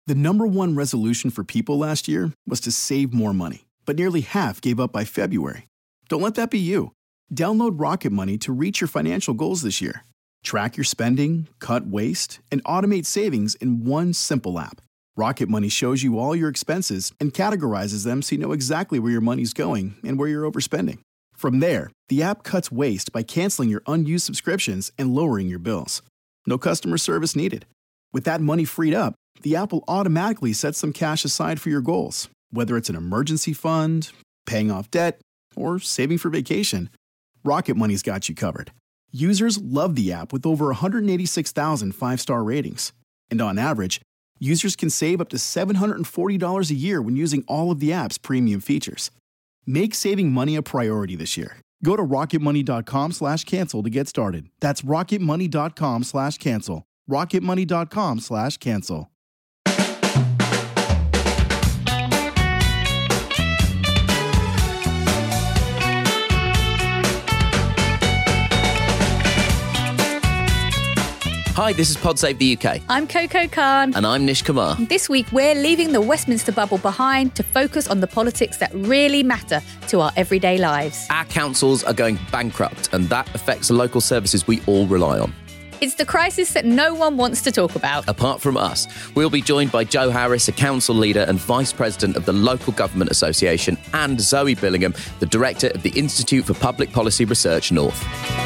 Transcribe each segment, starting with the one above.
The number one resolution for people last year was to save more money, but nearly half gave up by February. Don't let that be you. Download Rocket Money to reach your financial goals this year. Track your spending, cut waste, and automate savings in one simple app. Rocket Money shows you all your expenses and categorizes them so you know exactly where your money's going and where you're overspending. From there, the app cuts waste by canceling your unused subscriptions and lowering your bills. No customer service needed. With that money freed up, the app will automatically set some cash aside for your goals, whether it's an emergency fund, paying off debt, or saving for vacation. Rocket Money's got you covered. Users love the app with over 186,000 five-star ratings. And on average, users can save up to $740 a year when using all of the app's premium features. Make saving money a priority this year. Go to rocketmoney.com/cancel to get started. That's rocketmoney.com/cancel. rocketmoney.com/cancel. Hi, this is Pod Save the UK. I'm Coco Khan. And I'm Nish Kumar. This week, we're leaving the Westminster bubble behind to focus on the politics that really matter to our everyday lives. Our councils are going bankrupt, and that affects the local services we all rely on. It's the crisis that no one wants to talk about. Apart from us, we'll be joined by Joe Harris, a council leader and vice president of the Local Government Association, and Zoe Billingham, the director of the Institute for Public Policy Research North.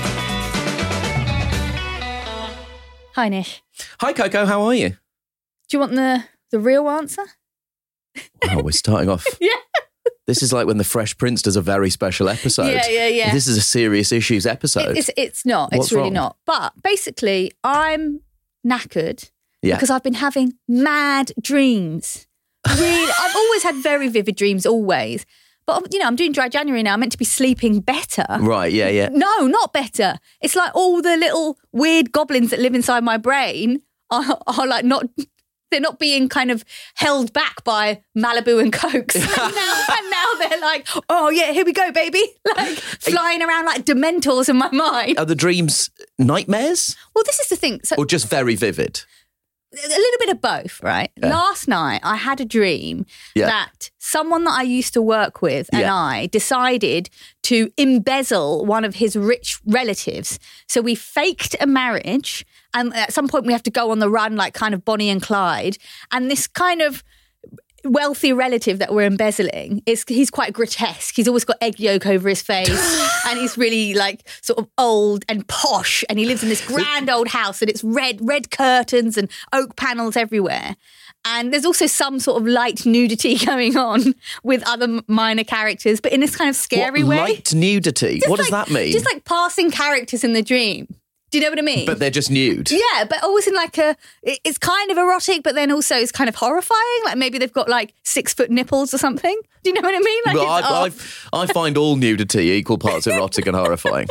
Hi, Nish. Hi, Coco. How are you? Do you want the real answer? Oh, we're starting off. Yeah. This is like when the Fresh Prince does a very special episode. Yeah. This is a serious issues episode. It's not. What's it's really wrong? not. But basically, I'm knackered Yeah. because I've been having mad dreams. Really, I've always had very vivid dreams, always. But, you know, I'm doing dry January now. I'm meant to be sleeping better. Right, yeah. No, not better. It's like all the little weird goblins that live inside my brain are like not... They're not being kind of held back by Malibu and Cokes. and now they're like, oh, yeah, here we go, baby. Like flying around like Dementors in my mind. Are the dreams nightmares? Well, this is the thing. So Or just very vivid? a little bit of both, right? Yeah. Last night, I had a dream Yeah. that someone that I used to work with and Yeah. I decided to embezzle one of his rich relatives. So we faked a marriage, and at some point we have to go on the run like kind of Bonnie and Clyde. And this kind of wealthy relative that we're embezzling he's quite grotesque. He's always got egg yolk over his face and he's really like sort of old and posh, and he lives in this grand old house and it's red curtains and oak panels everywhere. And there's also some sort of light nudity going on with other minor characters, but in this kind of scary way. Light nudity? Just What does like- that mean? Just like passing characters in the dream. Do you know what I mean? But they're just nude. Yeah, but always in like it's kind of erotic, but then also it's kind of horrifying. Like maybe they've got like 6-foot nipples or something. Do you know what I mean? Like Well, it's I find all nudity equal parts erotic and horrifying.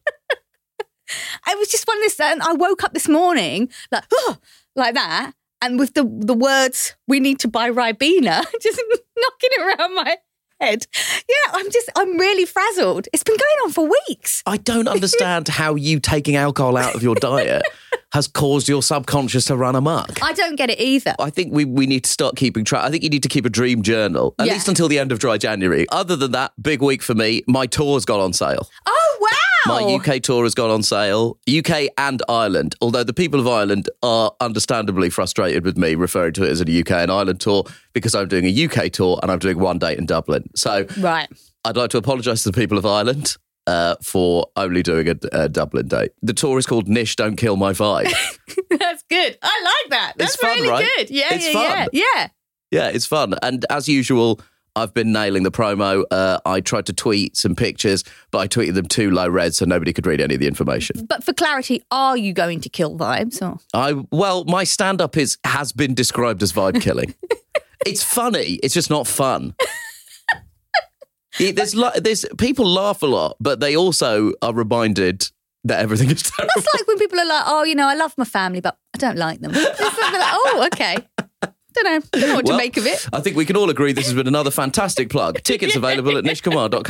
I was just one of this, and I woke up this morning like, oh, like that, and with the words, we need to buy Ribena, just knocking around my head. Yeah, I'm really frazzled. It's been going on for weeks. I don't understand how you taking alcohol out of your diet has caused your subconscious to run amok. I don't get it either. I think we need to start keeping track. I think you need to keep a dream journal, at Yeah. least until the end of dry January. Other than that, big week for me. My tour's gone on sale. Oh, wow. My UK tour has gone on sale, UK and Ireland, although the people of Ireland are understandably frustrated with me referring to it as a UK and Ireland tour because I'm doing a UK tour and I'm doing one date in Dublin. So Right. I'd like to apologise to the people of Ireland for only doing a Dublin date. The tour is called Nish, Don't Kill My Vibe. That's good. I like that. That's It's fun, really right? good. Yeah, It's yeah, fun. yeah. Yeah, it's fun. And as usual, I've been nailing the promo. I tried to tweet some pictures, but I tweeted them too low red so nobody could read any of the information. But for clarity, are you going to kill vibes? Or? My stand-up has been described as vibe killing. It's funny. It's just not fun. There's people laugh a lot, but they also are reminded that everything is terrible. That's like when people are like, oh, you know, I love my family, but I don't like them. It's like, oh, okay. Don't know what to make of it. I think we can all agree this has been another fantastic plug. Tickets available at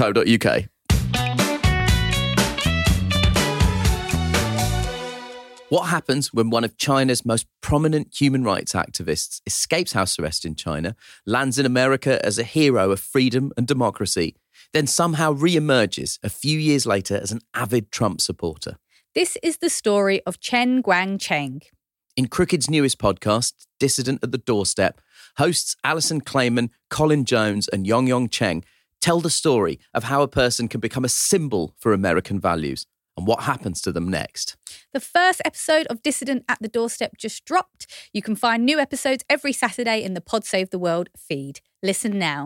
nishkumar.co.uk. What happens when one of China's most prominent human rights activists escapes house arrest in China, lands in America as a hero of freedom and democracy, then somehow re-emerges a few years later as an avid Trump supporter? This is the story of Chen Guangcheng. In Crooked's newest podcast, Dissident at the Doorstep, hosts Alison Clayman, Colin Jones and Yong Cheng tell the story of how a person can become a symbol for American values and what happens to them next. The first episode of Dissident at the Doorstep just dropped. You can find new episodes every Saturday in the Pod Save the World feed. Listen now.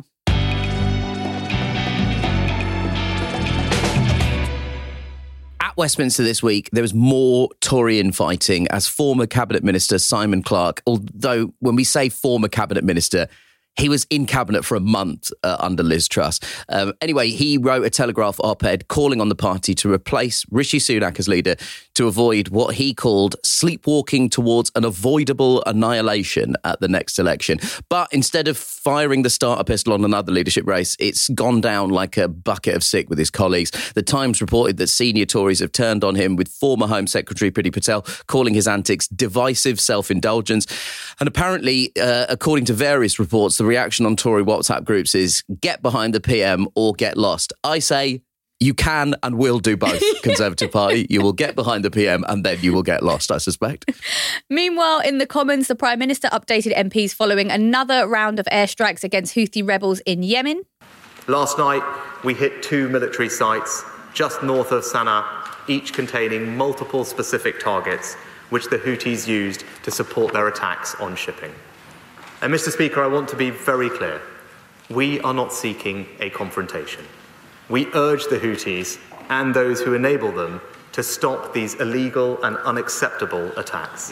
At Westminster this week, there was more Tory infighting as former Cabinet Minister Simon Clarke, although when we say former Cabinet Minister, he was in Cabinet for a month under Liz Truss. Anyway, he wrote a Telegraph op-ed calling on the party to replace Rishi Sunak as leader to avoid what he called sleepwalking towards an avoidable annihilation at the next election. But instead of firing the starter pistol on another leadership race, it's gone down like a bucket of sick with his colleagues. The Times reported that senior Tories have turned on him, with former Home Secretary Priti Patel calling his antics divisive self-indulgence. And apparently, according to various reports, the reaction on Tory WhatsApp groups is get behind the PM or get lost. I say you can and will do both, Conservative Party. You will get behind the PM and then you will get lost, I suspect. Meanwhile, in the Commons, the Prime Minister updated MPs following another round of airstrikes against Houthi rebels in Yemen. Last night, we hit 2 military sites just north of Sana'a, each containing multiple specific targets, which the Houthis used to support their attacks on shipping. And Mr. Speaker, I want to be very clear. We are not seeking a confrontation. We urge the Houthis and those who enable them to stop these illegal and unacceptable attacks.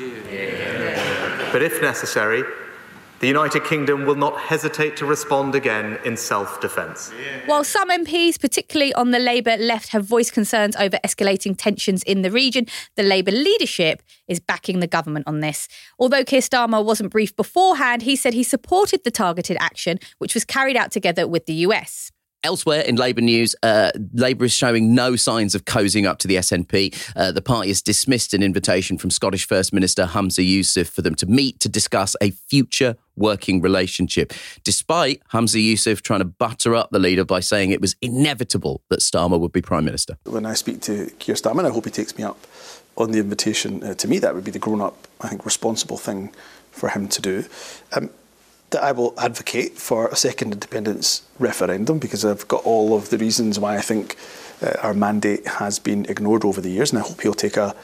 But if necessary, the United Kingdom will not hesitate to respond again in self-defence. While some MPs, particularly on the Labour left, have voiced concerns over escalating tensions in the region, the Labour leadership is backing the government on this. Although Keir Starmer wasn't briefed beforehand, he said he supported the targeted action, which was carried out together with the US. Elsewhere in Labour news, Labour is showing no signs of cozying up to the SNP. The party has dismissed an invitation from Scottish First Minister Humza Yousaf for them to meet to discuss a future working relationship, despite Humza Yousaf trying to butter up the leader by saying it was inevitable that Starmer would be Prime Minister. When I speak to Keir Starmer, I hope he takes me up on the invitation to me. That would be the grown-up, I think, responsible thing for him to do. That I will advocate for a second independence referendum, because I've got all of the reasons why I think our mandate has been ignored over the years, and I hope he'll take a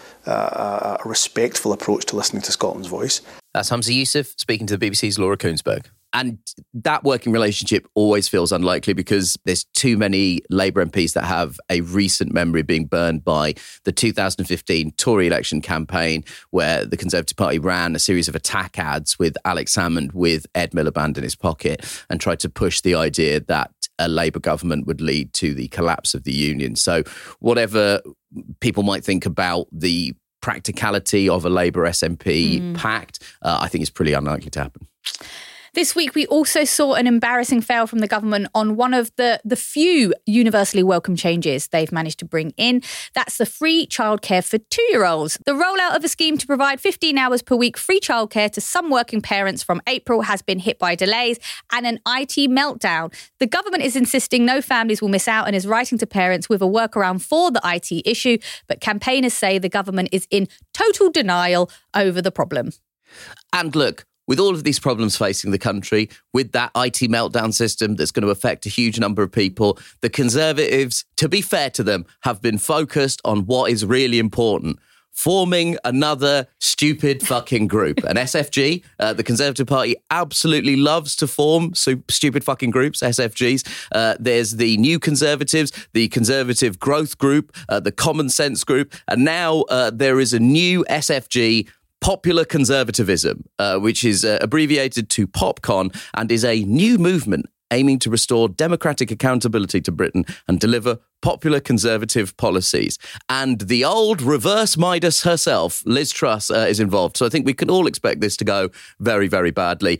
respectful approach to listening to Scotland's voice. That's Humza Yousaf speaking to the BBC's Laura Koonsberg. And that working relationship always feels unlikely because there's too many Labour MPs that have a recent memory being burned by the 2015 Tory election campaign, where the Conservative Party ran a series of attack ads with Alex Salmond with Ed Miliband in his pocket and tried to push the idea that a Labour government would lead to the collapse of the union. So whatever people might think about the practicality of a Labour SNP pact, I think it's pretty unlikely to happen. This week, we also saw an embarrassing fail from the government on one of the few universally welcome changes they've managed to bring in. That's the free childcare for 2-year-olds. The rollout of a scheme to provide 15 hours per week free childcare to some working parents from April has been hit by delays and an IT meltdown. The government is insisting no families will miss out and is writing to parents with a workaround for the IT issue, but campaigners say the government is in total denial over the problem. And look, with all of these problems facing the country, with that IT meltdown system that's going to affect a huge number of people, the Conservatives, to be fair to them, have been focused on what is really important: forming another stupid fucking group. An SFG, the Conservative Party absolutely loves to form stupid fucking groups, SFGs. There's the New Conservatives, the Conservative Growth Group, the Common Sense Group, and now there is a new SFG, Popular Conservatism, which is abbreviated to PopCon, and is a new movement aiming to restore democratic accountability to Britain and deliver popular conservative policies. And the old reverse Midas herself, Liz Truss, is involved. So I think we can all expect this to go very, very badly.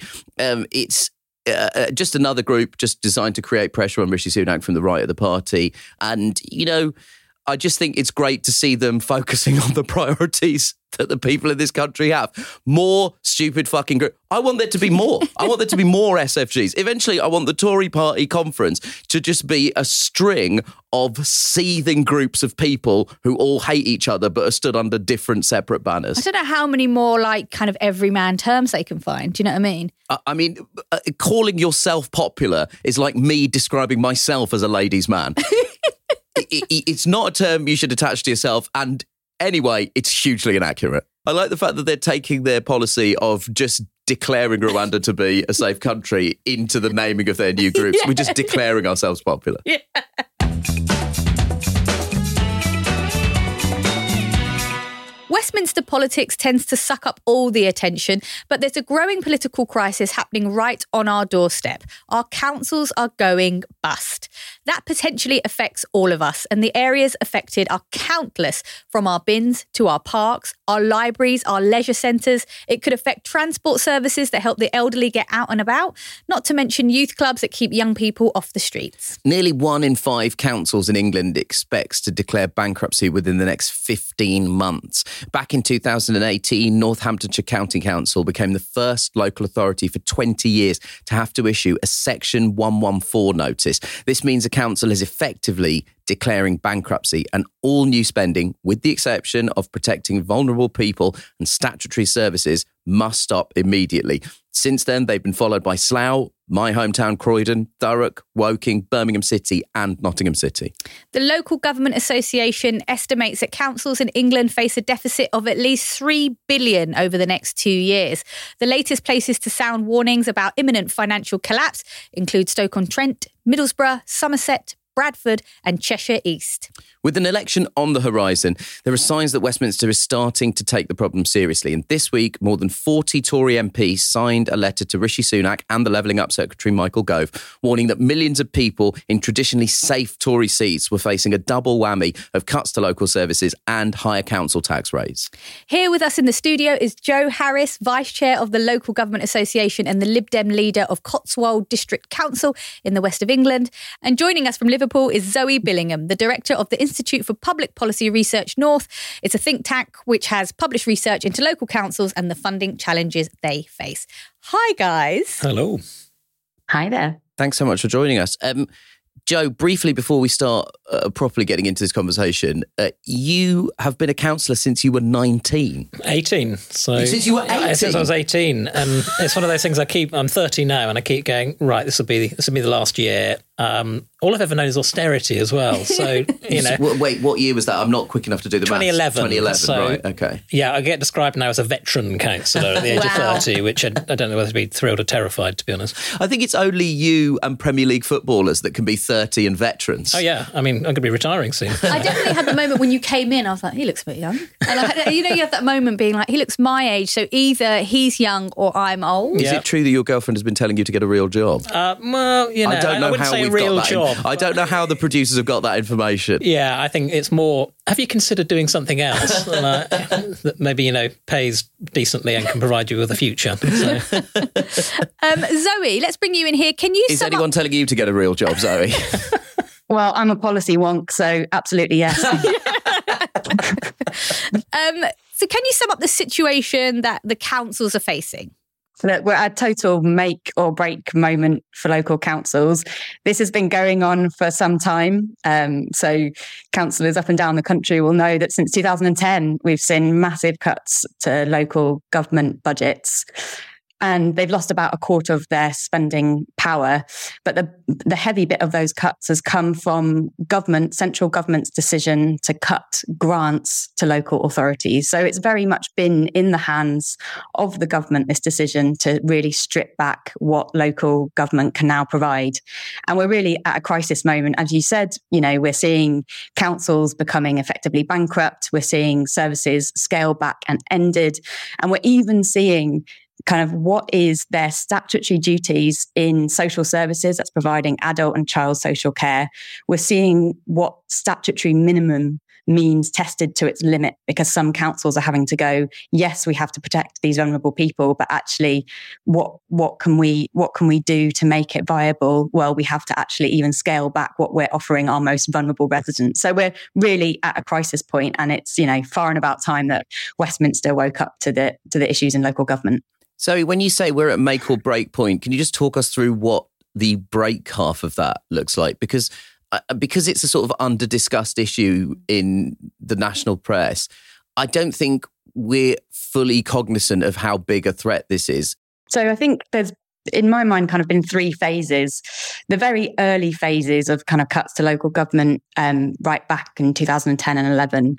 It's just another group just designed to create pressure on Rishi Sunak from the right of the party. And, you know, I just think it's great to see them focusing on the priorities that the people in this country have. More stupid fucking group. I want there to be more. I want there to be more SFGs. Eventually, I want the Tory party conference to just be a string of seething groups of people who all hate each other but are stood under different separate banners. I don't know how many more like kind of everyman terms they can find. Do you know what I mean? I mean, calling yourself popular is like me describing myself as a ladies' man. It's not a term you should attach to yourself. And anyway, it's hugely inaccurate. I like the fact that they're taking their policy of just declaring Rwanda to be a safe country into the naming of their new groups. We're just declaring ourselves popular. Yeah. Westminster politics tends to suck up all the attention, but there's a growing political crisis happening right on our doorstep. Our councils are going bust. That potentially affects all of us, and the areas affected are countless, from our bins to our parks, our libraries, our leisure centres. It could affect transport services that help the elderly get out and about, not to mention youth clubs that keep young people off the streets. Nearly 1 in 5 councils in England expects to declare bankruptcy within the next 15 months. Back in 2018, Northamptonshire County Council became the first local authority for 20 years to have to issue a Section 114 notice. This means a council is effectively declaring bankruptcy, and all new spending, with the exception of protecting vulnerable people and statutory services, must stop immediately. Since then, they've been followed by Slough, my hometown Croydon, Thurrock, Woking, Birmingham City and Nottingham City. The Local Government Association estimates that councils in England face a deficit of at least $3 billion over the next 2 years. The latest places to sound warnings about imminent financial collapse include Stoke-on-Trent, Middlesbrough, Somerset, Bradford and Cheshire East. With an election on the horizon, there are signs that Westminster is starting to take the problem seriously. And this week, more than 40 Tory MPs signed a letter to Rishi Sunak and the Levelling Up Secretary Michael Gove, warning that millions of people in traditionally safe Tory seats were facing a double whammy of cuts to local services and higher council tax rates. Here with us in the studio is Joe Harris, Vice Chair of the Local Government Association and the Lib Dem leader of Cotswold District Council in the west of England. And joining us from Liverpool is Zoe Billingham, the Director of the Institute for Public Policy Research North. It's a think tank which has published research into local councils and the funding challenges they face. Hi, guys. Hello. Hi there. Thanks so much for joining us. Joe, briefly before we start properly getting into this conversation, you have been a councillor since you were 19. 18. So since you were 18? Since I was 18. And it's one of those things I'm 30 now and I keep going, right, this will be the last year. All I've ever known is austerity as well. So, you know. Wait, what year was that? I'm not quick enough to do the maths. 2011, so, right, okay. Yeah, I get described now as a veteran councillor at the age of 30, which I don't know whether to be thrilled or terrified, to be honest. I think it's only you and Premier League footballers that can be 30 and veterans. Oh, yeah. I mean, I'm going to be retiring soon. I definitely had the moment when you came in, I was like, he looks a bit young. And you have that moment being like, he looks my age, so either he's young or I'm old. Is it true that your girlfriend has been telling you to get a real job? Well, you know, I wouldn't say a real job. I don't know how the producers have got that information. Yeah, I think it's more, have you considered doing something else that maybe, you know, pays decently and can provide you with a future? So. Zoe, let's bring you in here. Can you Is anyone telling you to get a real job, Zoe? Well, I'm a policy wonk, so absolutely yes. So can you sum up the situation that the councils are facing? So that we're at a total make or break moment for local councils. This has been going on for some time. So councillors up and down the country will know that since 2010, we've seen massive cuts to local government budgets. And they've lost about a quarter of their spending power. But the heavy bit of those cuts has come from central government's decision to cut grants to local authorities. So it's very much been in the hands of the government, this decision to really strip back what local government can now provide. And we're really at a crisis moment. As you said, you know, we're seeing councils becoming effectively bankrupt. We're seeing services scale back and ended. And we're even seeing kind of what is their statutory duties in social services, that's providing adult and child social care. We're seeing what statutory minimum means tested to its limit, because some councils are having to go, yes, we have to protect these vulnerable people, but actually what can we do to make it viable? Well, we have to actually even scale back what we're offering our most vulnerable residents. So we're really at a crisis point, and it's, far and about time that Westminster woke up to the issues in local government. So when you say we're at make or break point, can you just talk us through what the break half of that looks like? Because it's a sort of under-discussed issue in the national press, I don't think we're fully cognizant of how big a threat this is. So I think there's, in my mind, kind of been three phases. The very early phases of kind of cuts to local government, right back in 2010 and 11,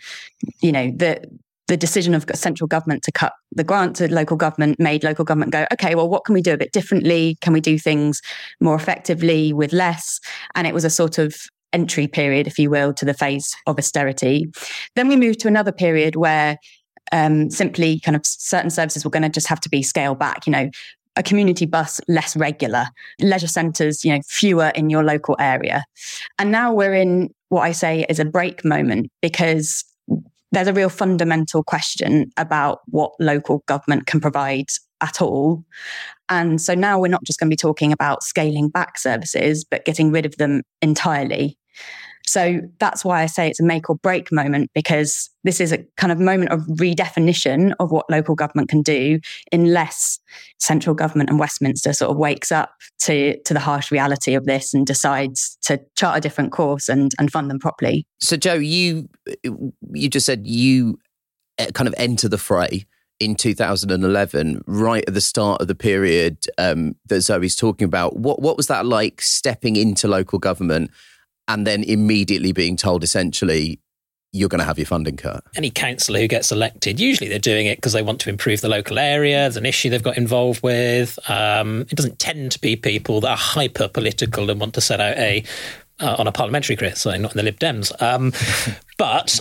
the decision of central government to cut the grant to local government made local government go, okay, well, what can we do a bit differently? Can we do things more effectively with less? And it was a sort of entry period, if you will, to the phase of austerity. Then we moved to another period where simply kind of certain services were going to just have to be scaled back, a community bus less regular, leisure centres, fewer in your local area. And now we're in what I say is a break moment, because there's a real fundamental question about what local government can provide at all. And so now we're not just going to be talking about scaling back services, but getting rid of them entirely. So that's why I say it's a make or break moment, because this is a kind of moment of redefinition of what local government can do, unless central government and Westminster sort of wakes up to the harsh reality of this and decides to chart a different course and fund them properly. So Joe, you just said you kind of enter the fray in 2011, right at the start of the period that Zoe's talking about. What was that like, stepping into local government and then immediately being told, essentially, you're going to have your funding cut? Any councillor who gets elected, usually they're doing it because they want to improve the local area. There's an issue they've got involved with. It doesn't tend to be people that are hyper-political and want to set out on a parliamentary career, so not in the Lib Dems. But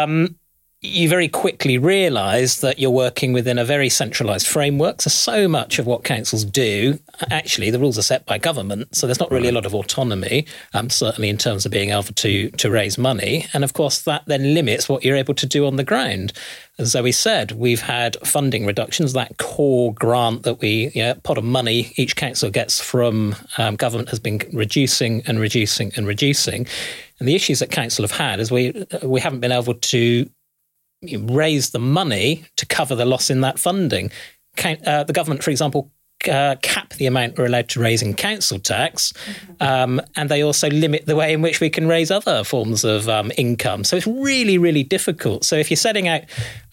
you very quickly realise that you're working within a very centralised framework. So much of what councils do, actually, the rules are set by government, so there's not really a lot of autonomy, certainly in terms of being able to raise money. And of course, that then limits what you're able to do on the ground. As Zoe said, we've had funding reductions. That core grant that pot of money each council gets from government has been reducing and reducing and reducing. And the issues that council have had is we haven't been able to raise the money to cover the loss in that funding. The government, for example, cap the amount we're allowed to raise in council tax, and they also limit the way in which we can raise other forms of income. So it's really, really difficult. So if you're setting out,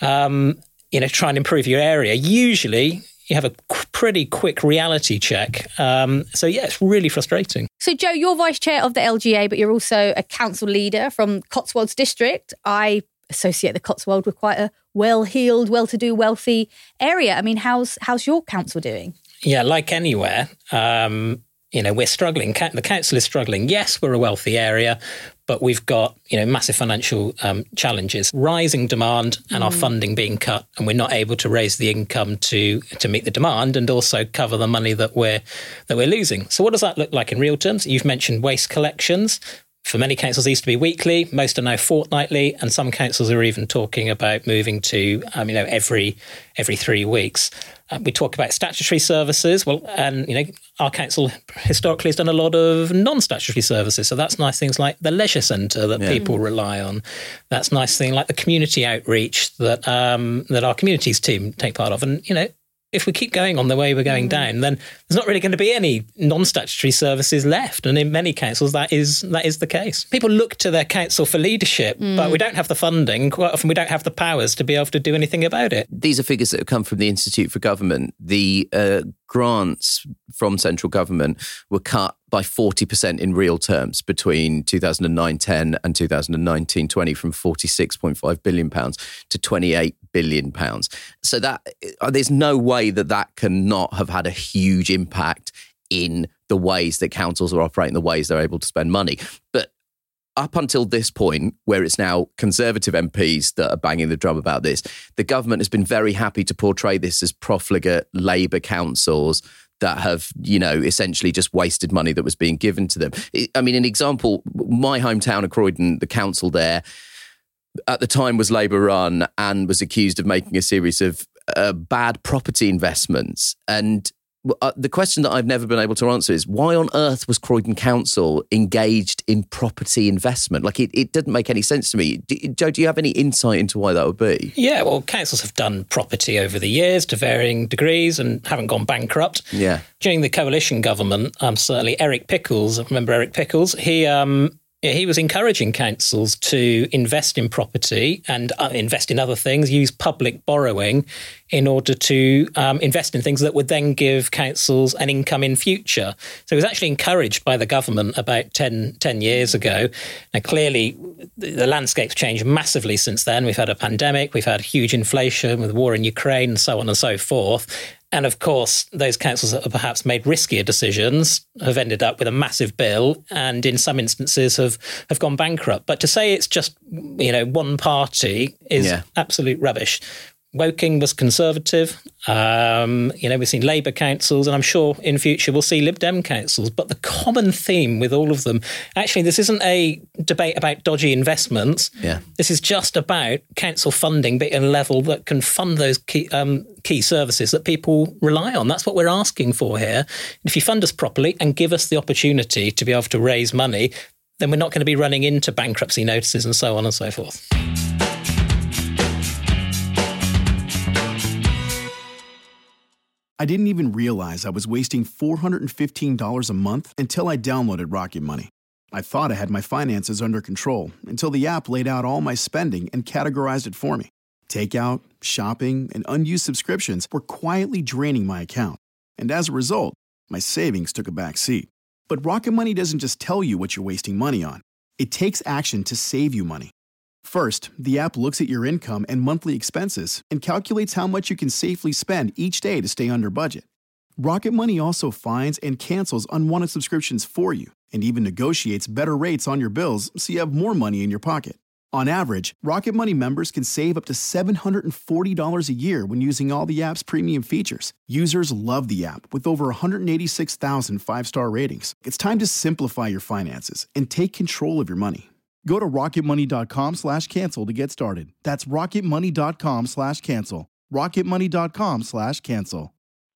try and improve your area, usually you have a pretty quick reality check. It's really frustrating. So, Joe, you're vice chair of the LGA, but you're also a council leader from Cotswolds District. I associate the Cotswold with quite a well-heeled, well-to-do, wealthy area. I mean, how's your council doing? Yeah, like anywhere, we're struggling. The council is struggling. Yes, we're a wealthy area, but we've got, massive financial challenges, rising demand and our funding being cut, and we're not able to raise the income to meet the demand and also cover the money that we're losing. So what does that look like in real terms? You've mentioned waste collections. For many councils, they used to be weekly. Most are now fortnightly, and some councils are even talking about moving to, every 3 weeks. We talk about statutory services. Well, and our council historically has done a lot of non-statutory services. So that's nice things like the leisure centre that people rely on. That's nice thing like the community outreach that our communities team take part of. And if we keep going on the way we're going down, then there's not really going to be any non-statutory services left. And in many councils, that is the case. People look to their council for leadership, but we don't have the funding. Quite often we don't have the powers to be able to do anything about it. These are figures that have come from the Institute for Government. The grants from central government were cut by 40% in real terms between 2009-10 and 2019-20, from £46.5 billion to £28 billion. So that there's no way that cannot have had a huge impact in the ways that councils are operating, the ways they're able to spend money. But up until this point, where it's now Conservative MPs that are banging the drum about this, the government has been very happy to portray this as profligate Labour councils that have, essentially just wasted money that was being given to them. I mean, an example, my hometown of Croydon, the council there at the time was Labour run and was accused of making a series of bad property investments. And the question that I've never been able to answer is, why on earth was Croydon Council engaged in property investment? Like, it didn't make any sense to me. Joe, do you have any insight into why that would be? Yeah, well, councils have done property over the years to varying degrees and haven't gone bankrupt. Yeah. During the coalition government, certainly Eric Pickles, I remember Eric Pickles, he was encouraging councils to invest in property and invest in other things, use public borrowing in order to invest in things that would then give councils an income in future. So it was actually encouraged by the government about 10 years ago. Now, clearly, the landscape's changed massively since then. We've had a pandemic, we've had huge inflation with the war in Ukraine and so on and so forth. And of course, those councils that have perhaps made riskier decisions have ended up with a massive bill and in some instances have gone bankrupt. But to say it's just, one party is absolute rubbish. Woking was Conservative. We've seen Labour councils, and I'm sure in future we'll see Lib Dem councils. But the common theme with all of them, actually, this isn't a debate about dodgy investments. Yeah. This is just about council funding being at a level that can fund those key services that people rely on. That's what we're asking for here. If you fund us properly and give us the opportunity to be able to raise money, then we're not going to be running into bankruptcy notices and so on and so forth. I didn't even realize I was wasting $415 a month until I downloaded Rocket Money. I thought I had my finances under control until the app laid out all my spending and categorized it for me. Takeout, shopping, and unused subscriptions were quietly draining my account. And as a result, my savings took a back seat. But Rocket Money doesn't just tell you what you're wasting money on. It takes action to save you money. First, the app looks at your income and monthly expenses and calculates how much you can safely spend each day to stay under budget. Rocket Money also finds and cancels unwanted subscriptions for you and even negotiates better rates on your bills so you have more money in your pocket. On average, Rocket Money members can save up to $740 a year when using all the app's premium features. Users love the app with over 186,000 five-star ratings. It's time to simplify your finances and take control of your money. Go to rocketmoney.com/cancel to get started. That's rocketmoney.com/cancel. rocketmoney.com/cancel.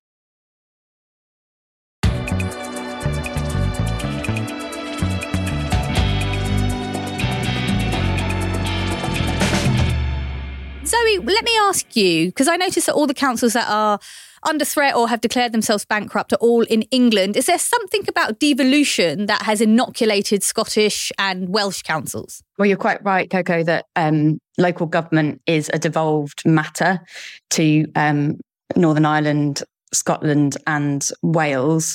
Zoe, let me ask you, because I noticed that all the councils that are under threat or have declared themselves bankrupt are all in England. Is there something about devolution that has inoculated Scottish and Welsh councils? Well, you're quite right, Coco, that local government is a devolved matter to Northern Ireland, Scotland and Wales.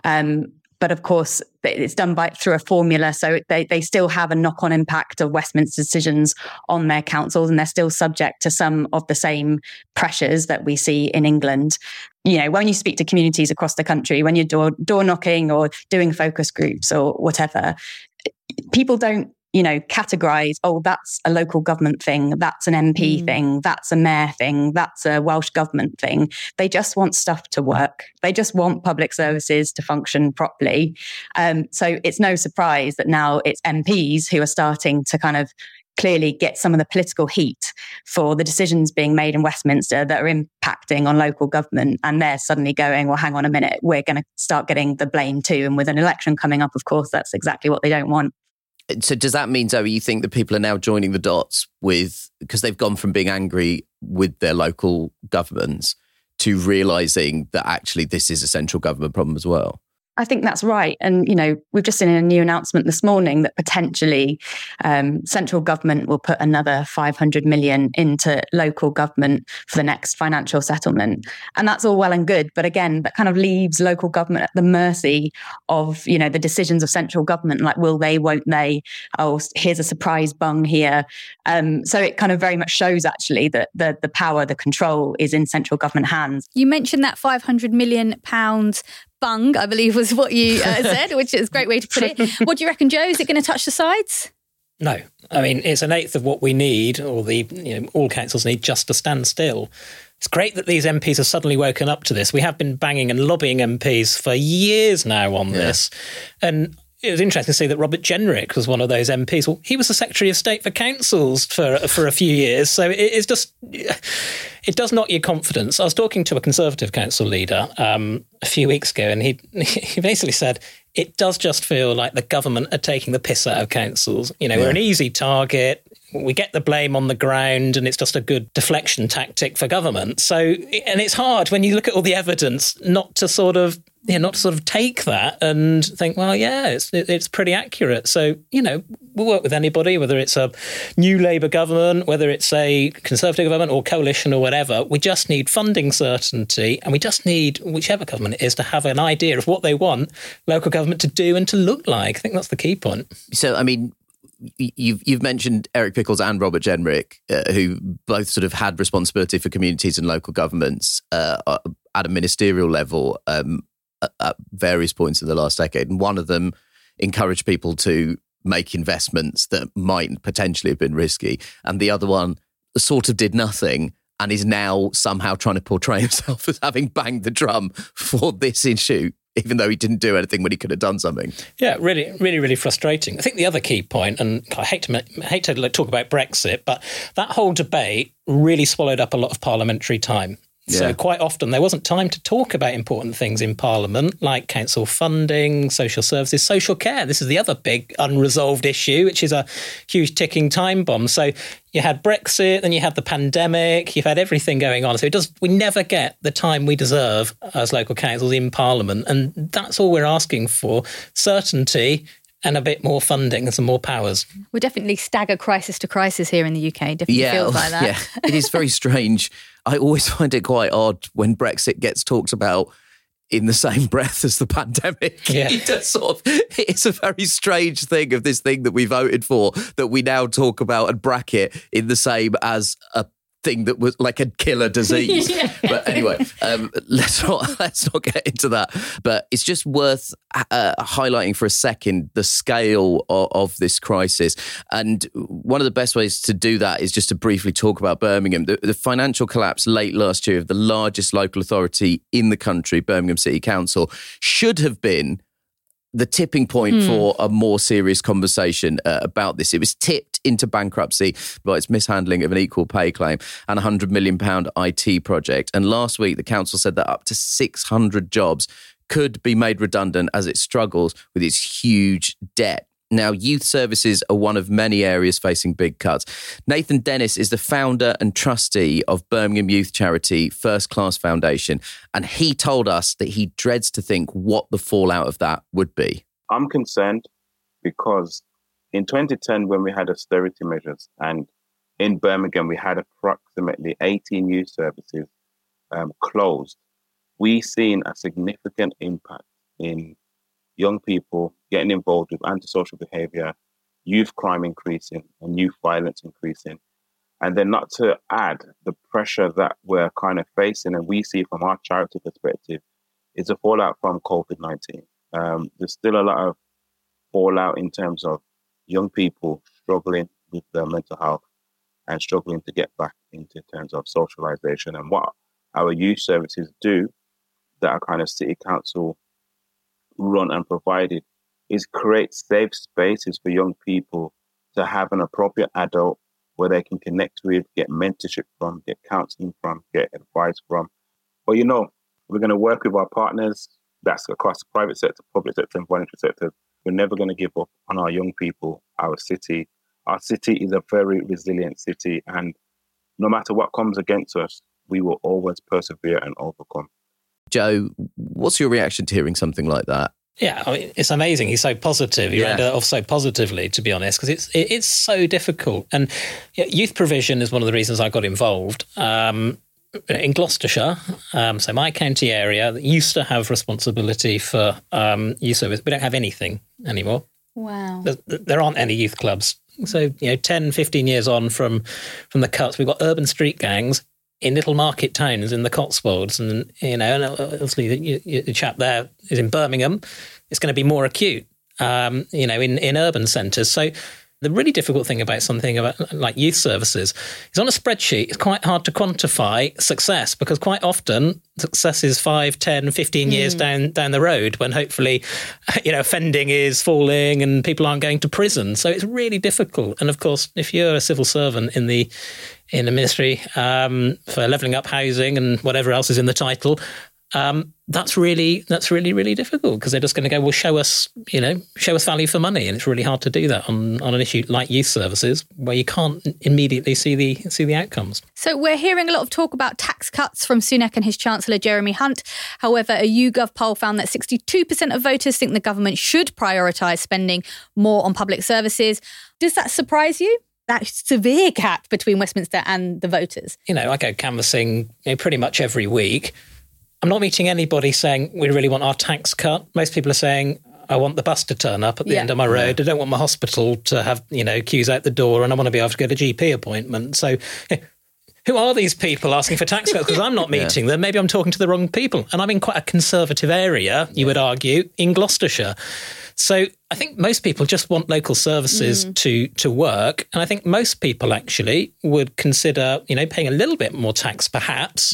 But of course, it's done through a formula. So they still have a knock-on impact of Westminster decisions on their councils, and they're still subject to some of the same pressures that we see in England. When you speak to communities across the country, when you're door knocking or doing focus groups or whatever, people don't categorize, that's a local government thing, that's an MP thing, that's a mayor thing, that's a Welsh government thing. They just want stuff to work. They just want public services to function properly. So it's no surprise that now it's MPs who are starting to kind of clearly get some of the political heat for the decisions being made in Westminster that are impacting on local government. And they're suddenly going, well, hang on a minute, we're going to start getting the blame too. And with an election coming up, of course, that's exactly what they don't want. So does that mean, Zoe, you think that people are now joining the dots because they've gone from being angry with their local governments to realising that actually this is a central government problem as well? I think that's right. And, we've just seen a new announcement this morning that potentially central government will put another 500 million into local government for the next financial settlement. And that's all well and good. But again, that kind of leaves local government at the mercy of, the decisions of central government, like will they, won't they? Oh, here's a surprise bung here. So it kind of very much shows actually that the power, the control is in central government hands. You mentioned that £500 million bung, I believe was what you said, which is a great way to put it. What do you reckon, Joe? Is it going to touch the sides? No. I mean, it's an eighth of what we need, or all councils need, just to stand still. It's great that these MPs have suddenly woken up to this. We have been banging and lobbying MPs for years now on this. And it was interesting to see that Robert Jenrick was one of those MPs. Well, he was the Secretary of State for Councils for a few years. So it does knock your confidence. I was talking to a Conservative council leader a few weeks ago, and he basically said, it does just feel like the government are taking the piss out of councils. We're an easy target. We get the blame on the ground, and it's just a good deflection tactic for government. So, and it's hard when you look at all the evidence not to sort of take that and think, well, yeah, it's pretty accurate. So, we'll work with anybody, whether it's a new Labour government, whether it's a Conservative government or coalition or whatever. We just need funding certainty, and we just need, whichever government it is, to have an idea of what they want local government to do and to look like. I think that's the key point. So, I mean, you've mentioned Eric Pickles and Robert Jenrick, who both sort of had responsibility for communities and local governments at a ministerial level at various points in the last decade. And one of them encouraged people to make investments that might potentially have been risky. And the other one sort of did nothing and is now somehow trying to portray himself as having banged the drum for this issue, even though he didn't do anything when he could have done something. Yeah, really, really, really frustrating. I think the other key point, and I hate to talk about Brexit, but that whole debate really swallowed up a lot of parliamentary time. So quite often there wasn't time to talk about important things in Parliament, like council funding, social services, social care. This is the other big unresolved issue, which is a huge ticking time bomb. So you had Brexit, then you had the pandemic, you've had everything going on. So we never get the time we deserve as local councils in Parliament. And that's all we're asking for, certainty and a bit more funding and some more powers. We're definitely stagger crisis to crisis here in the UK. Definitely feels like that. Yeah, it is very strange. I always find it quite odd when Brexit gets talked about in the same breath as the pandemic. Yeah. It's a very strange thing of this thing that we voted for that we now talk about and bracket in the same as a thing that was like a killer disease. Yeah. But anyway, let's not get into that. But it's just worth highlighting for a second the scale of this crisis. And one of the best ways to do that is just to briefly talk about Birmingham. The financial collapse late last year of the largest local authority in the country, Birmingham City Council, should have been the tipping point for a more serious conversation about this. It was tipped into bankruptcy by its mishandling of an equal pay claim and a £100 million IT project. And last week, the council said that up to 600 jobs could be made redundant as it struggles with its huge debt. Now, youth services are one of many areas facing big cuts. Nathan Dennis is the founder and trustee of Birmingham youth charity First Class Foundation, and he told us that he dreads to think what the fallout of that would be. I'm concerned because in 2010, when we had austerity measures, and in Birmingham, we had approximately 18 youth services closed, we've seen a significant impact in young people getting involved with antisocial behaviour, youth crime increasing and youth violence increasing. And then not to add the pressure that we're kind of facing and we see from our charity perspective is a fallout from COVID-19. There's still a lot of fallout in terms of young people struggling with their mental health and struggling to get back into terms of socialisation. And what our youth services do that are kind of city council run and provided is create safe spaces for young people to have an appropriate adult where they can connect with, get mentorship from, get counselling from, get advice from. But, we're going to work with our partners. That's across the private sector, public sector and voluntary sector. We're never going to give up on our young people, our city. Our city is a very resilient city, and no matter what comes against us, we will always persevere and overcome. Joe, what's your reaction to hearing something like that? Yeah, I mean, it's amazing. He's so positive. He read it off so positively, to be honest, because it's so difficult. And youth provision is one of the reasons I got involved. In Gloucestershire, so my county area, used to have responsibility for youth service. We don't have anything anymore. Wow. There aren't any youth clubs. So, 10, 15 years on from the cuts, we've got urban street gangs in little market towns in the Cotswolds. And, and obviously the chap there is in Birmingham. It's going to be more acute, in urban centres. So The really difficult thing about something about like youth services is on a spreadsheet, it's quite hard to quantify success because quite often success is 5, 10, 15 years down the road when hopefully, offending is falling and people aren't going to prison. So it's really difficult. And of course, if you're a civil servant in the ministry for levelling up housing and whatever else is in the title, that's really difficult because they're just going to go, well, show us value for money, and it's really hard to do that on an issue like youth services where you can't immediately see the outcomes. So we're hearing a lot of talk about tax cuts from Sunak and his Chancellor Jeremy Hunt. However, a YouGov poll found that 62% of voters think the government should prioritise spending more on public services. Does that surprise you? That severe gap between Westminster and the voters? I go canvassing pretty much every week. I'm not meeting anybody saying we really want our tax cut. Most people are saying, I want the bus to turn up at the end of my road. I don't want my hospital to have, queues out the door, and I want to be able to get a GP appointment. So who are these people asking for tax cuts? Because I'm not meeting them. Maybe I'm talking to the wrong people. And I'm in quite a conservative area, you would argue, in Gloucestershire. So I think most people just want local services to work. And I think most people actually would consider, paying a little bit more tax perhaps,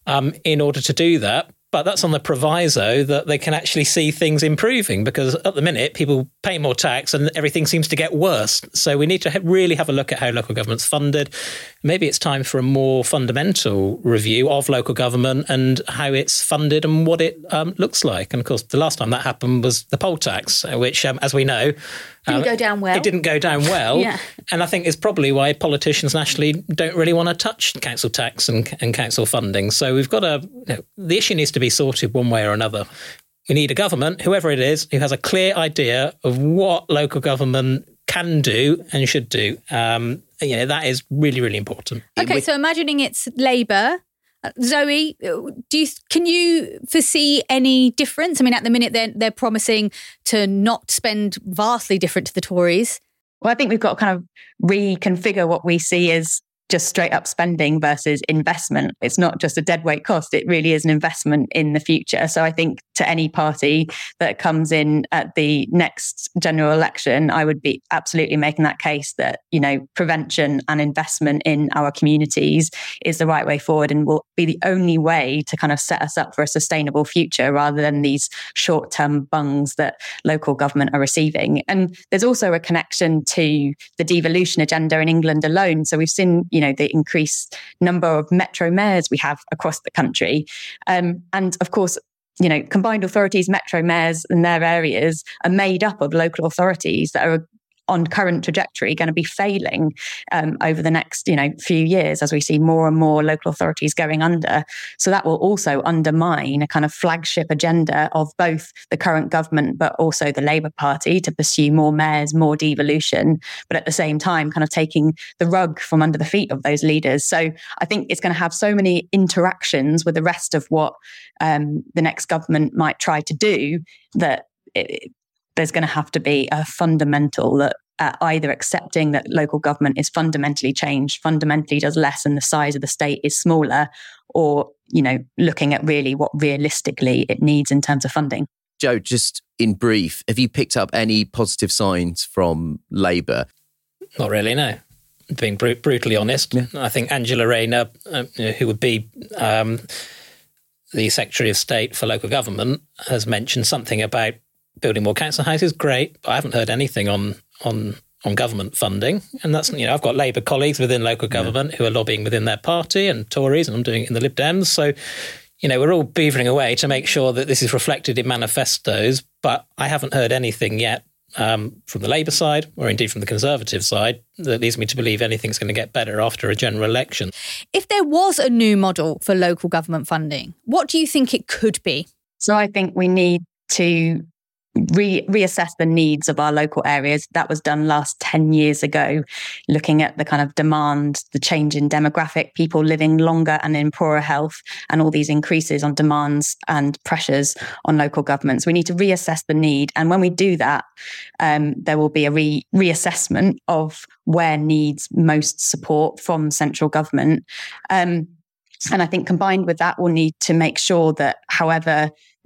in order to do that. But that's on the proviso that they can actually see things improving, because at the minute people pay more tax and everything seems to get worse. So we need to really have a look at how local government's funded. Maybe it's time for a more fundamental review of local government and how it's funded and what it looks like. And of course, the last time that happened was the poll tax, which, as we know, didn't go down well. It didn't go down well. And I think it's probably why politicians nationally don't really want to touch council tax and council funding. So we've got the issue needs to be sorted one way or another. We need a government, whoever it is, who has a clear idea of what local government can do and should do. That is really, really important. Okay, so imagining it's Labour. Zoe, can you foresee any difference? I mean, at the minute, they're promising to not spend vastly different to the Tories. Well, I think we've got to kind of reconfigure what we see as just straight up spending versus investment. It's not just a deadweight cost. It really is an investment in the future. So I think to any party that comes in at the next general election, I would be absolutely making that case that, prevention and investment in our communities is the right way forward and will be the only way to kind of set us up for a sustainable future rather than these short-term bungs that local government are receiving. And there's also a connection to the devolution agenda in England alone. So we've seen, the increased number of metro mayors we have across the country. And of course, combined authorities, metro mayors and their areas are made up of local authorities that are on current trajectory going to be failing over the next, few years as we see more and more local authorities going under. So that will also undermine a kind of flagship agenda of both the current government, but also the Labour Party to pursue more mayors, more devolution, but at the same time kind of taking the rug from under the feet of those leaders. So I think it's going to have so many interactions with the rest of what the next government might try to do that there's going to have to be a fundamental that either accepting that local government is fundamentally changed, fundamentally does less and the size of the state is smaller, or, looking at really what realistically it needs in terms of funding. Jo, just in brief, have you picked up any positive signs from Labour? Not really, no. Being brutally honest. Yeah. I think Angela Rayner, who would be the Secretary of State for Local Government, has mentioned something about building more council houses. Great, but I haven't heard anything on government funding. And that's, I've got Labour colleagues within local government who are lobbying within their party and Tories, and I'm doing it in the Lib Dems. So, we're all beavering away to make sure that this is reflected in manifestos, but I haven't heard anything yet from the Labour side, or indeed from the Conservative side, that leads me to believe anything's going to get better after a general election. If there was a new model for local government funding, what do you think it could be? So I think we need to reassess the needs of our local areas. That was done last 10 years ago, looking at the kind of demand, the change in demographic, people living longer and in poorer health, and all these increases on demands and pressures on local governments. We need to reassess the need. And when we do that, there will be a reassessment of where needs most support from central government. And I think combined with that, we'll need to make sure that however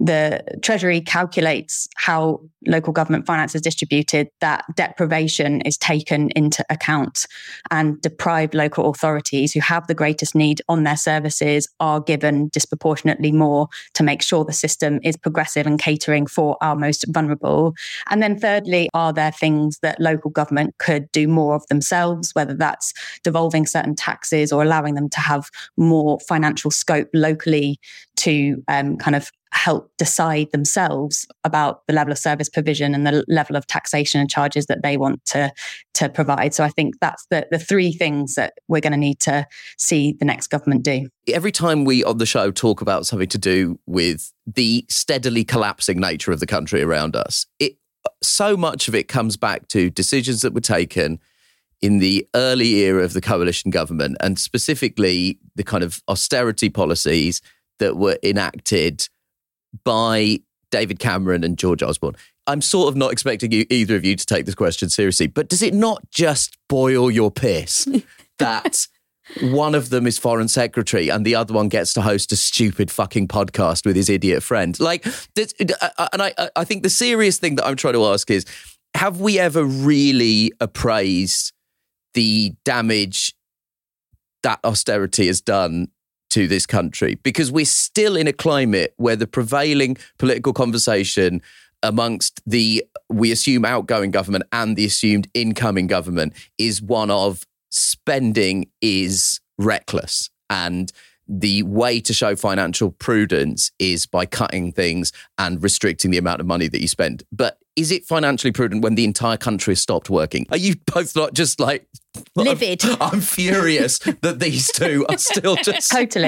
the Treasury calculates how local government finance is distributed, that deprivation is taken into account, and deprived local authorities who have the greatest need on their services are given disproportionately more to make sure the system is progressive and catering for our most vulnerable. And then thirdly, are there things that local government could do more of themselves, whether that's devolving certain taxes or allowing them to have more financial scope locally to kind of help decide themselves about the level of service provision and the level of taxation and charges that they want to provide. So I think that's the three things that we're going to need to see the next government do. Every time we on the show talk about something to do with the steadily collapsing nature of the country around us, so much of it comes back to decisions that were taken in the early era of the coalition government, and specifically the kind of austerity policies that were enacted by David Cameron and George Osborne. I'm sort of not expecting either of you to take this question seriously, but does it not just boil your piss that one of them is foreign secretary and the other one gets to host a stupid fucking podcast with his idiot friend? Like, and I think the serious thing that I'm trying to ask is, have we ever really appraised the damage that austerity has done to this country? Because we're still in a climate where the prevailing political conversation amongst the, we assume, outgoing government and the assumed incoming government is one of spending is reckless. And the way to show financial prudence is by cutting things and restricting the amount of money that you spend. But is it financially prudent when the entire country has stopped working? Are you both not just like... livid? I'm furious that these two are still just...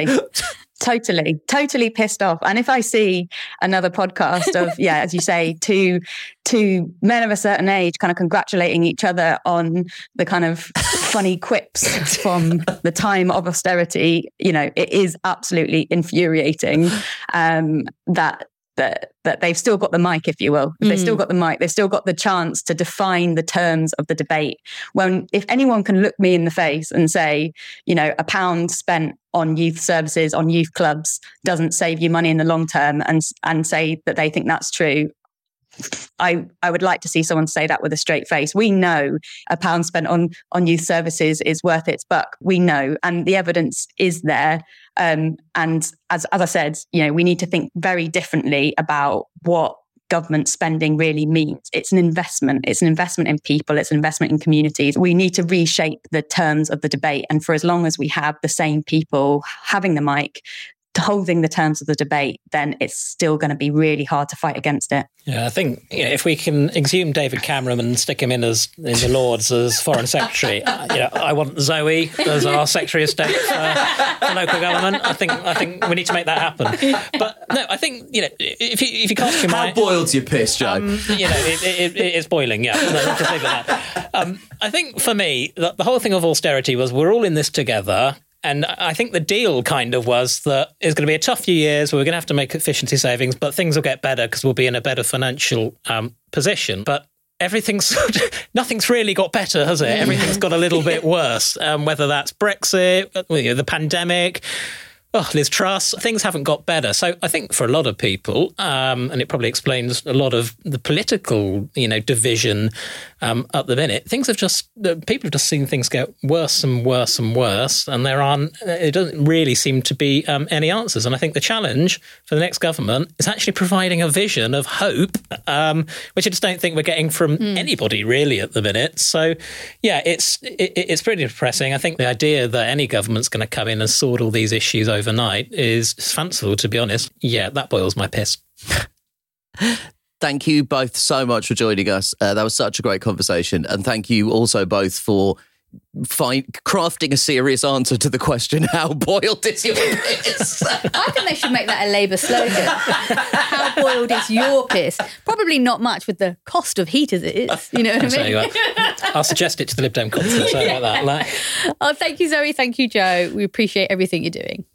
Totally pissed off. And if I see another podcast of, as you say, two men of a certain age kind of congratulating each other on the kind of funny quips from the time of austerity, it is absolutely infuriating that they've still got the mic, if you will. If they've still got the mic, they've still got the chance to define the terms of the debate. If anyone can look me in the face and say, £1 spent on youth services, on youth clubs, doesn't save you money in the long term, and say that they think that's true, I would like to see someone say that with a straight face. We know £1 spent on youth services is worth its buck. We know, and the evidence is there. And as I said, we need to think very differently about what government spending really means. It's an investment. It's an investment in people. It's an investment in communities. We need to reshape the terms of the debate. And for as long as we have the same people having the mic, holding the terms of the debate, then it's still going to be really hard to fight against it. Yeah, I think if we can exhume David Cameron and stick him in the Lords as Foreign Secretary, I want Zoe as our Secretary of State for local government. I think we need to make that happen. But no, I think if you cast your mind, how boiled your piss, Joe? It's boiling. Yeah, just leave it at that. I think for me, the whole thing of austerity was we're all in this together. And I think the deal kind of was that it's going to be a tough few years where we're going to have to make efficiency savings, but things will get better because we'll be in a better financial position. But nothing's really got better, has it? Everything's got a little bit worse, whether that's Brexit, the pandemic, Liz Truss, things haven't got better. So I think for a lot of people, and it probably explains a lot of the political, division at the minute, people have just seen things get worse and worse and worse, and it doesn't really seem to be any answers. And I think the challenge for the next government is actually providing a vision of hope, which I just don't think we're getting from anybody really at the minute. So yeah, it's pretty depressing. I think the idea that any government's going to come in and sort all these issues overnight is fanciful, to be honest. Yeah, that boils my piss. Thank you both so much for joining us. That was such a great conversation. And thank you also both for crafting a serious answer to the question, how boiled is your piss? I think they should make that a Labour slogan. How boiled is your piss? Probably not much with the cost of heat as it is. You know what I mean? I'll suggest it to the Lib Dem conference. Like that. Oh, thank you, Zoe. Thank you, Joe. We appreciate everything you're doing.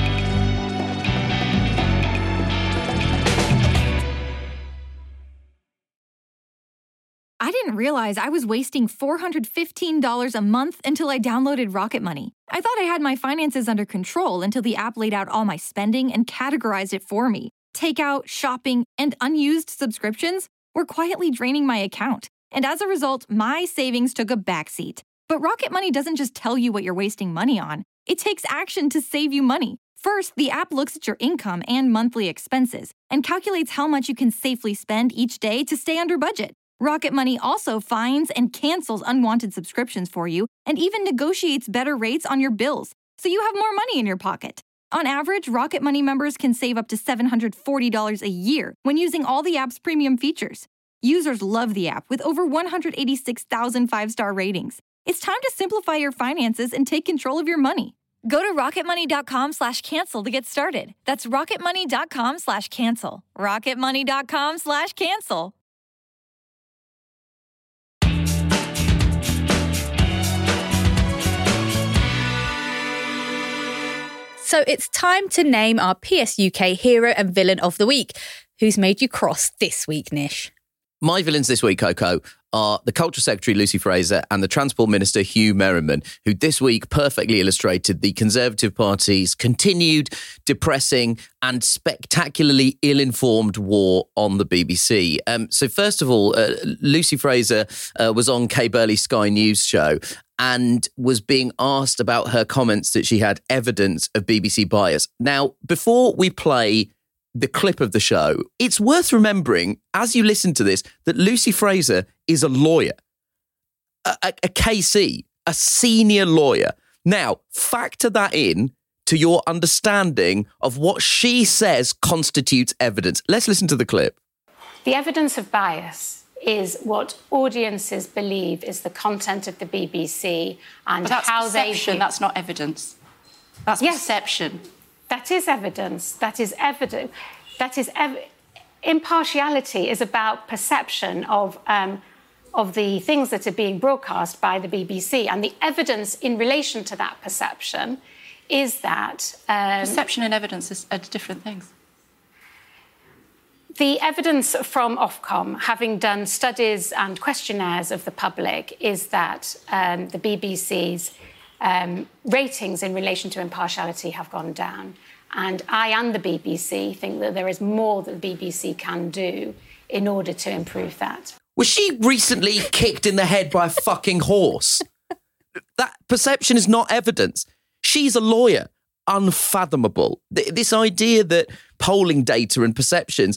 I didn't realize I was wasting $415 a month until I downloaded Rocket Money. I thought I had my finances under control until the app laid out all my spending and categorized it for me. takeout, shopping, and unused subscriptions were quietly draining my account. And as a result, my savings took a backseat. But Rocket Money doesn't just tell you what you're wasting money on. It takes action to save you money. First, the app looks at your income and monthly expenses and calculates how much you can safely spend each day to stay under budget. Rocket Money also finds and cancels unwanted subscriptions for you and even negotiates better rates on your bills, so you have more money in your pocket. On average, Rocket Money members can save up to $740 a year when using all the app's premium features. Users love the app with over 186,000 five-star ratings. It's time to simplify your finances and take control of your money. Go to rocketmoney.com/cancel to get started. That's rocketmoney.com/cancel. rocketmoney.com/cancel. So it's time to name our PSUK hero and villain of the week. Who's made you cross this week, Nish? My villains this week, Coco, are the Culture Secretary, Lucy Fraser, and the Transport Minister, Hugh Merriman, who this week perfectly illustrated the Conservative Party's continued, depressing and spectacularly ill-informed war on the BBC. So first of all, Lucy Fraser was on Kay Burley's Sky News show and was being asked about her comments that she had evidence of BBC bias. Now, before we play the clip of the show, it's worth remembering, as you listen to this, that Lucy Fraser is a lawyer, a KC, a senior lawyer. Now, factor that in to your understanding of what she says constitutes evidence. Let's listen to the clip. The evidence of bias is what audiences believe is the content of the BBC and how they... That's not evidence. That's perception. That is evidence. That is evidence. Impartiality is about perception of the things that are being broadcast by the BBC, and the evidence in relation to that perception is that perception and evidence are different things. The evidence from Ofcom, having done studies and questionnaires of the public, is that the BBC's ratings in relation to impartiality have gone down. And I and the BBC think that there is more that the BBC can do in order to improve that. Was she recently kicked in the head by a fucking horse? That perception is not evidence. She's a lawyer. Unfathomable. This idea that polling data and perceptions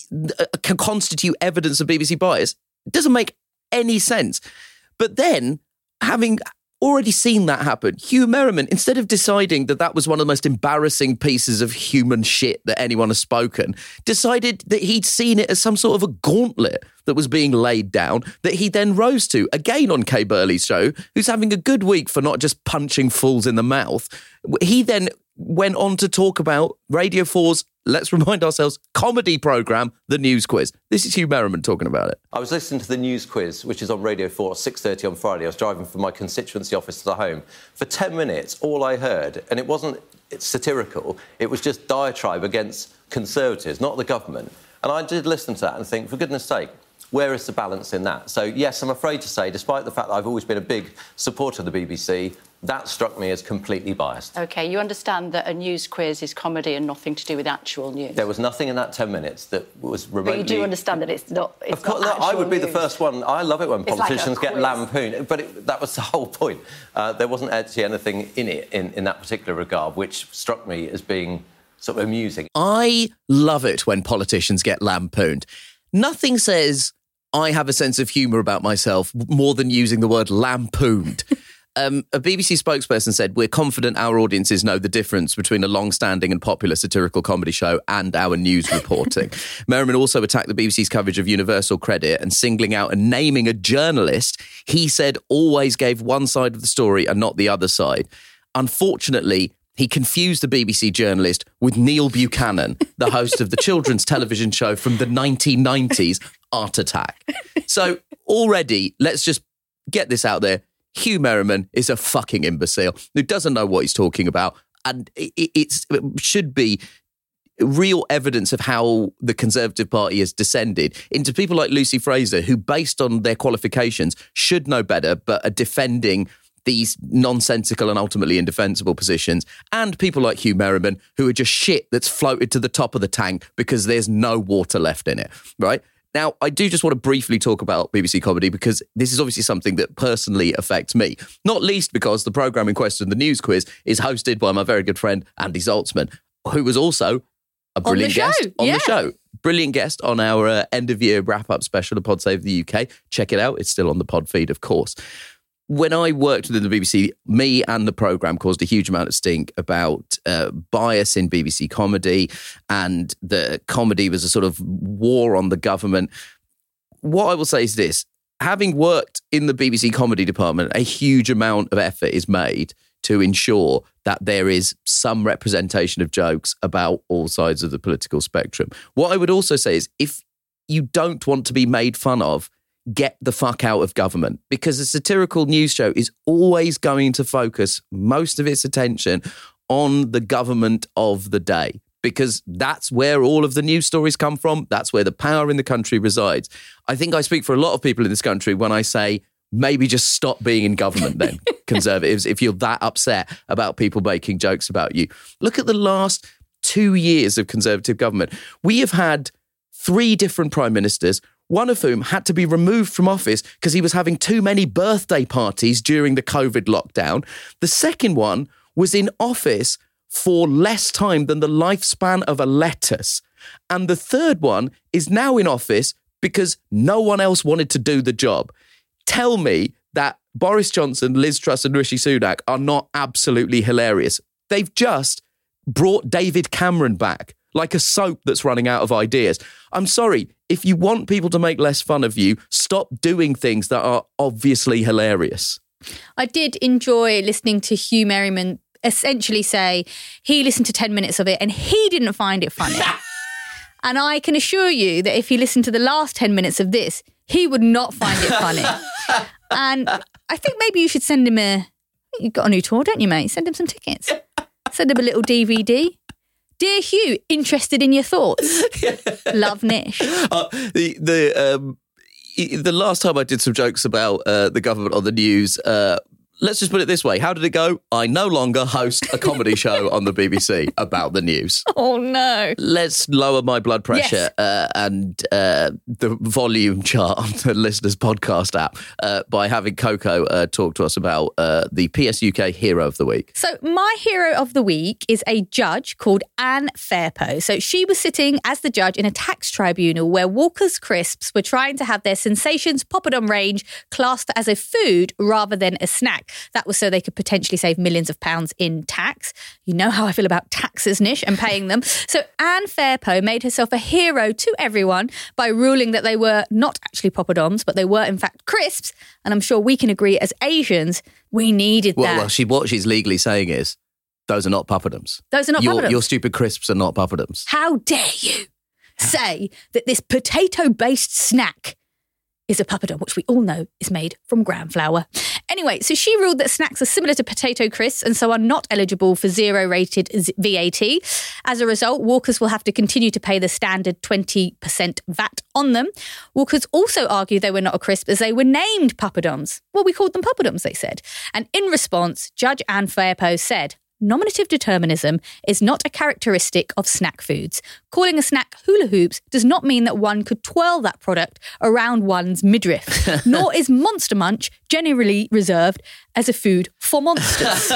can constitute evidence of BBC bias doesn't make any sense. But then, having already seen that happen, Hugh Merriman, instead of deciding that that was one of the most embarrassing pieces of human shit that anyone has spoken, decided that he'd seen it as some sort of a gauntlet that was being laid down, that he then rose to, again on Kay Burley's show, who's having a good week for not just punching fools in the mouth. He then went on to talk about Radio 4's, let's remind ourselves, comedy programme, The News Quiz. This is Hugh Merriman talking about it. I was listening to The News Quiz, which is on Radio 4 at 6:30 on Friday. I was driving from my constituency office to home. For 10 minutes, all I heard, and it wasn't satirical, it was just diatribe against Conservatives, not the government. And I did listen to that and think, for goodness sake, where is the balance in that? So, yes, I'm afraid to say, despite the fact that I've always been a big supporter of the BBC, that struck me as completely biased. OK, you understand that a news quiz is comedy and nothing to do with actual news? There was nothing in that 10 minutes that was remotely... But you do understand that it's not Of course, no, I would be the first one. I love it when politicians get lampooned, but that was the whole point. There wasn't actually anything in it, in that particular regard, which struck me as being sort of amusing. I love it when politicians get lampooned. Nothing says I have a sense of humour about myself more than using the word lampooned. A BBC spokesperson said, "We're confident our audiences know the difference between a long-standing and popular satirical comedy show and our news reporting." Merriman also attacked the BBC's coverage of Universal Credit and singling out and naming a journalist he said always gave one side of the story and not the other side. Unfortunately, he confused the BBC journalist with Neil Buchanan, the host of the children's television show from the 1990s, Art Attack. So already, let's just get this out there. Hugh Merriman is a fucking imbecile who doesn't know what he's talking about. And it should be real evidence of how the Conservative Party has descended into people like Lucy Fraser, who, based on their qualifications, should know better, but are defending these nonsensical and ultimately indefensible positions, and people like Hugh Merriman, who are just shit that's floated to the top of the tank because there's no water left in it, right? Now, I do just want to briefly talk about BBC Comedy because this is obviously something that personally affects me, not least because the programme in question, The News Quiz, is hosted by my very good friend, Andy Zaltzman, who was also a brilliant guest on the show. Brilliant guest on our end-of-year wrap-up special of Pod Save the UK. Check it out. It's still on the pod feed, of course. When I worked within the BBC, me and the programme caused a huge amount of stink about bias in BBC Comedy, and the comedy was a sort of war on the government. What I will say is this. Having worked in the BBC Comedy department, a huge amount of effort is made to ensure that there is some representation of jokes about all sides of the political spectrum. What I would also say is if you don't want to be made fun of, get the fuck out of government, because a satirical news show is always going to focus most of its attention on the government of the day, because that's where all of the news stories come from. That's where the power in the country resides. I think I speak for a lot of people in this country when I say, maybe just stop being in government then, Conservatives, if you're that upset about people making jokes about you. Look at the last 2 years of Conservative government. We have had 3 different prime ministers, one of whom had to be removed from office because he was having too many birthday parties during the COVID lockdown. The second one was in office for less time than the lifespan of a lettuce. And the third one is now in office because no one else wanted to do the job. Tell me that Boris Johnson, Liz Truss and Rishi Sunak are not absolutely hilarious. They've just brought David Cameron back like a soap that's running out of ideas. I'm sorry, if you want people to make less fun of you, stop doing things that are obviously hilarious. I did enjoy listening to Hugh Merriman essentially say he listened to 10 minutes of it and he didn't find it funny. And I can assure you that if he listened to the last 10 minutes of this, he would not find it funny. And I think maybe you should send him you've got a new tour, don't you, mate? Send him some tickets. Send him a little DVD. Dear Hugh, interested in your thoughts? Love, Nish. The last time I did some jokes about the government on the news, let's just put it this way. How did it go? I no longer host a comedy show on the BBC about the news. Oh, no. Let's lower my blood pressure and the volume chart on the Listeners Podcast app by having Coco talk to us about the PS UK Hero of the Week. So my hero of the week is a judge called Anne Fairpo. So she was sitting as the judge in a tax tribunal where Walker's Crisps were trying to have their Sensations poppadom range classed as a food rather than a snack. That was so they could potentially save millions of pounds in tax. You know how I feel about taxes, Nish, and paying them. So Anne Fairpo made herself a hero to everyone by ruling that they were not actually poppadoms, but they were in fact crisps. And I'm sure we can agree as Asians, we needed that. Well, what she's legally saying is, those are not poppadoms. Those are not poppadoms. Your stupid crisps are not poppadoms. How dare you say that this potato-based snack is a poppadom, which we all know is made from gram flour. Anyway, so she ruled that snacks are similar to potato crisps and so are not eligible for zero-rated VAT. As a result, Walkers will have to continue to pay the standard 20% VAT on them. Walkers also argue they were not a crisp as they were named poppadoms. Well, we called them poppadoms, they said. And in response, Judge Anne Fairpo said, nominative determinism is not a characteristic of snack foods. Calling a snack hula hoops does not mean that one could twirl that product around one's midriff, nor is Monster Munch generally reserved as a food for monsters.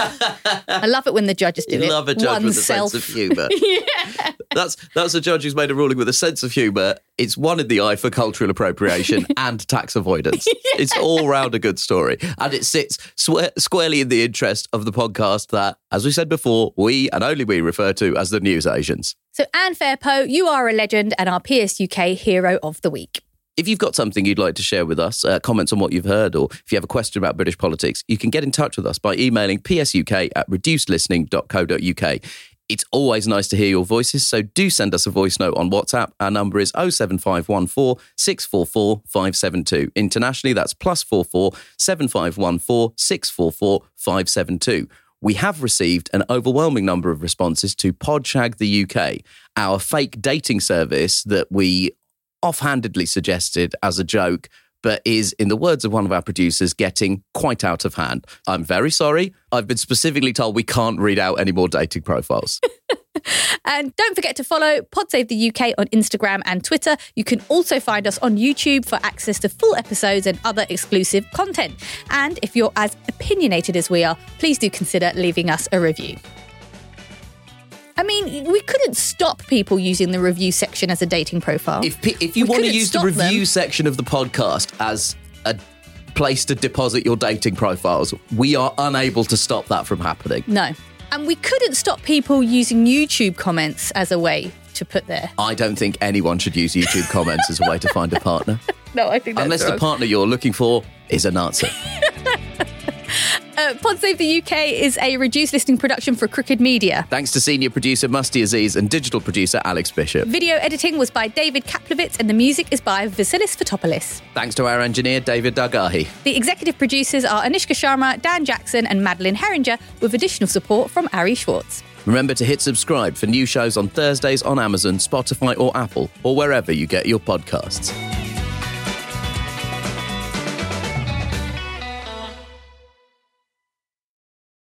I love it when the judges do it. You love a judge with a sense of humour. Yeah. That's a judge who's made a ruling with a sense of humour. It's one in the eye for cultural appropriation and tax avoidance. Yeah. It's all round a good story. And it sits squarely in the interest of the podcast that, as we said before, we and only we refer to as the News Asians. So Anne Fairpo, you are a legend and our PS UK Hero of the Week. If you've got something you'd like to share with us, comments on what you've heard, or if you have a question about British politics, you can get in touch with us by emailing psuk@reducedlistening.co.uk. It's always nice to hear your voices, so do send us a voice note on WhatsApp. Our number is 07514 644 572. Internationally, that's +44 7514 644 572. We have received an overwhelming number of responses to Podshag the UK, our fake dating service that we offhandedly suggested as a joke but is, in the words of one of our producers, getting quite out of hand. I'm very sorry. I've been specifically told we can't read out any more dating profiles. And don't forget to follow Pod Save the UK on Instagram and Twitter. You can also find us on YouTube for access to full episodes and other exclusive content. And if you're as opinionated as we are, please do consider leaving us a review. I mean, we couldn't stop people using the review section as a dating profile. If you want to use the review section of the podcast as a place to deposit your dating profiles, we are unable to stop that from happening. No. And we couldn't stop people using YouTube comments as a way to put there. I don't think anyone should use YouTube comments as a way to find a partner. No, I think that's Unless wrong. the partner you're looking for is a Nazi. Pod Save the UK is a reduced listing production for Crooked Media. Thanks to senior producer Musty Aziz and digital producer Alex Bishop. Video editing was by David Kaplowitz and the music is by Vasilis Fotopoulos. Thanks to our engineer David Dagahi. The executive producers are Anishka Sharma, Dan Jackson and Madeline Herringer, with additional support from Ari Schwartz. Remember to hit subscribe for new shows on Thursdays on Amazon, Spotify or Apple, or wherever you get your podcasts.